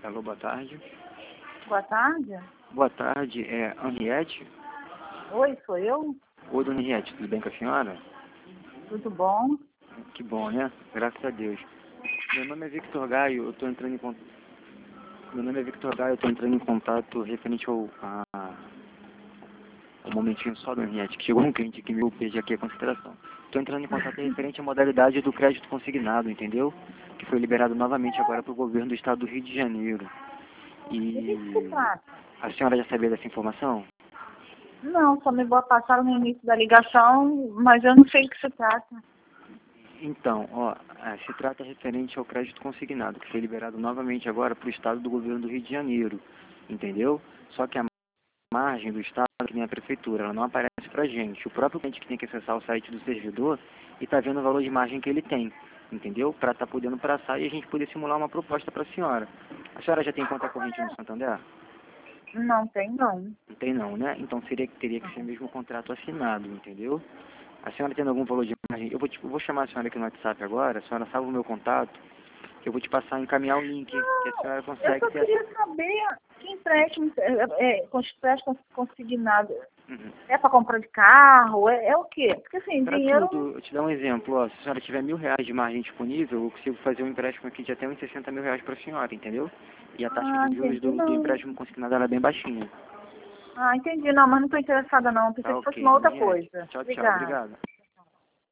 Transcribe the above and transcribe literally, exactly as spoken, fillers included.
Alô, boa tarde. Boa tarde. Boa tarde, é Henriette? Oi, sou eu? Oi, dona Henriette, tudo bem com a senhora? Tudo bom? Que bom, né? Graças a Deus. Meu nome é Victor Gaio, eu estou entrando em contato... Meu nome é Victor Gaio, eu estou entrando em contato referente ao... A... Um momentinho só, dona Henriette, que chegou um cliente aqui, meu pedi aqui a consideração. Estou entrando em contato referente à modalidade do crédito consignado, entendeu? Que foi liberado novamente agora para o governo do estado do Rio de Janeiro. De que E... se trata? A senhora já sabia dessa informação? Não, só me passaram no início da ligação, mas eu não sei do que se trata. Então, ó, eh, se trata referente ao crédito consignado, que foi liberado novamente agora para o estado do governo do Rio de Janeiro, entendeu? Só que a margem do estado, que nem a prefeitura, ela não aparece para a gente. O próprio cliente que tem que acessar o site do servidor e está vendo o valor de margem que ele tem, entendeu? Para estar podendo passar e a gente poder simular uma proposta para a senhora. A senhora já tem conta corrente no Santander? Não tem, não. Não tem não, né? Então seria, teria que ser mesmo um contrato assinado, entendeu? A senhora tendo algum valor de margem, eu vou, te, eu vou chamar a senhora aqui no WhatsApp agora, a senhora salva o meu contato, que eu vou te passar, encaminhar o link, que a senhora Eu consegue só ter queria acesso. saber que empréstimo, é, é, empréstimo consignado. Uhum. É para compra de carro? É, é o quê? Porque assim, Para dinheiro... tudo, eu te dar um exemplo, ó, se a senhora tiver mil reais de margem disponível, eu consigo fazer um empréstimo aqui de até uns sessenta mil reais para a senhora, entendeu? E a taxa Ah, de juros entendi, do, do não. empréstimo consignado ela é bem baixinha. Ah, entendi. Não, mas não estou interessada, não. Pensei Tá que fosse ok, uma dona outra Henriette. coisa. Tchau, tchau, Obrigada. obrigado.